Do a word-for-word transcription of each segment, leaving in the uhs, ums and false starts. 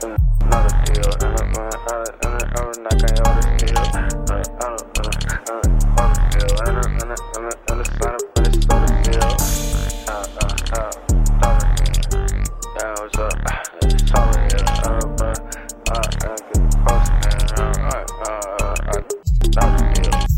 Not a deal, and I'm not gonna hold a deal. I don't hold a deal, and I'm gonna sign up for this sort of deal. Uh, uh, uh, dollar deal. Yeah, what's up? It's all real. Uh, uh, uh, get posted, uh, uh, uh, dollar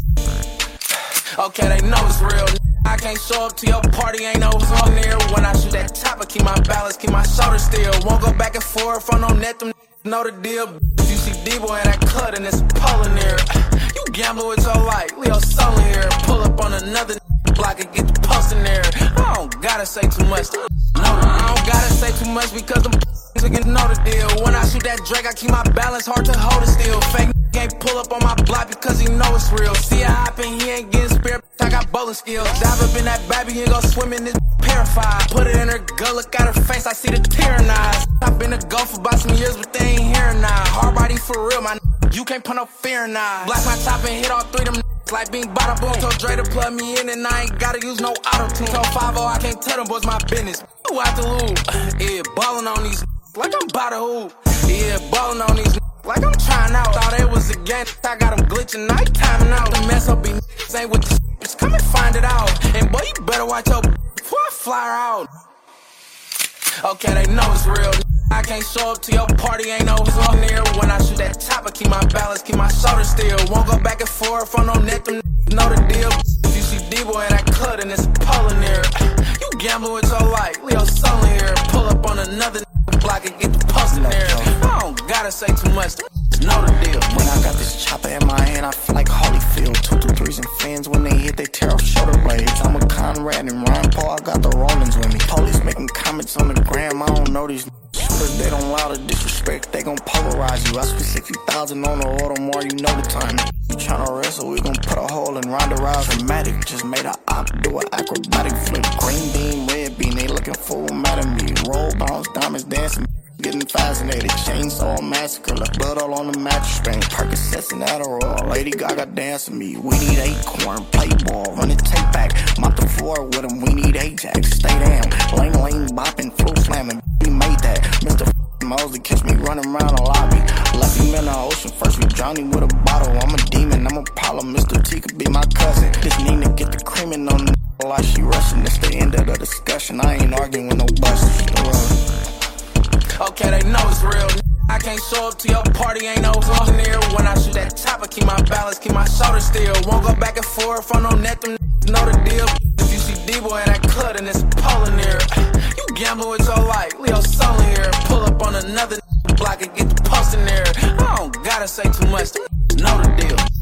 deal. Okay, they know it's real. I can't show up to your party, ain't no song near. When I shoot that chopper, keep my balance, keep my shoulder still. Won't go back and forth on no net, them know the deal. You see D-boy in that cut and it's pulling there. You gamble with your life, Leo Soul here. Pull up on another block and get the post in there. I don't gotta say too much. No, I don't gotta say too much because them niggas know the deal. When I shoot that Drake, I keep my balance, hard to hold it still. Fake ain't pull up on my block because he know it's real. See I hop in, he ain't getting spared. I got bowling skills. Dive up in that baby, he go swim in this purified. Put it in her gut, look at her face, I see the tear in eyes. I've been a go for about some years, but they ain't here now. Hard body for real, my you can't put no fear in eyes. Black my top and hit all three of them like being bada boom. Told Dre to plug me in and I ain't gotta use no auto-tune. Told five oh I can't tell them boys my business. Who out the loop? Yeah, ballin' on these like I'm bout to hoop. Yeah, ballin' on these like I'm trying out. Thought it was a game, I got them glitching, I ain't timing out. The mess up be ain't with the just come and find it out. And boy, you better watch your before I fly her out. Okay, they know it's real. I can't show up to your party, ain't no song near. When I shoot that chopper, keep my balance, keep my shoulder still. Won't go back and forth on no net, them know the deal. If you see D-boy in that cut and it's pulling there. You gambling with your life, Leo Soul here. Pull up on another block and get the post in there. I don't gotta say too much, know the deal. When I got this chopper in my hand, I feel like Holyfield. Two, two, threes and fins when they hit, they tear off shoulder blades. I'm a Conrad and Ron Paul, I got the Rollins with me. Police making comments on the gram, I don't know these shooters, they don't allow the disrespect, they gon' polarize you. I spent sixty thousand on the auto more, you know the time. You tryna wrestle, we gon' put a hole in Ronda Rousey. Dramatic, just made a op, do an acrobatic flip. Green beam, red beam, they looking full mad at me. Roll bounce, diamonds dancing. Getting fascinated, chainsaw massacre, left blood all on the mattress string. Percocets and Adderall, Lady Gaga dancing me. We need acorn, play ball, run it, take back. Mop the floor with him, we need Ajax. Stay down, lane lane bopping, flow slamming. We made that. Mister Mosley catch me running around the lobby. Left him in the ocean, first we drowned him with a bottle. I'm a demon, I'm Apollo, Mister T could be my cousin. This Nina get the creaming on the like she rushing. It's the end of the discussion, I ain't arguing with no busters. Okay, they know it's real. I can't show up to your party, ain't no song near. When I shoot that chopper, keep my balance, keep my shoulder still. Won't go back and forth on no net, them know the deal. If you see D-boy in that cut and it's pulling there. You gambling with your life, Leo Soul here. Pull up on another block and get the post in there. I don't gotta say too much, know the deal.